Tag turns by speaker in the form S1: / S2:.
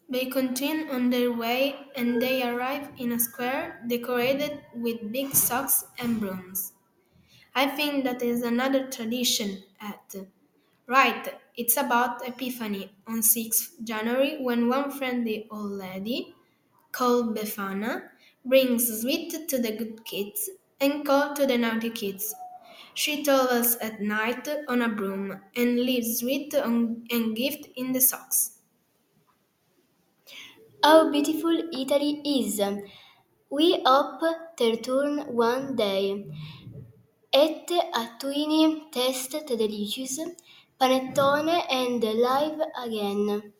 S1: They continue on their way and they arrive in a square decorated with big socks and brooms. I think that is another tradition at. Right, it's about Epiphany on 6th January when one friendly old lady, called Befana, brings sweet to the good kids and cold to the naughty kids. She travels at night on a broom and leaves sweet and gift in the socks.
S2: How beautiful Italy is! We hope to return one day. Et attuini test delicious, panettone and live again.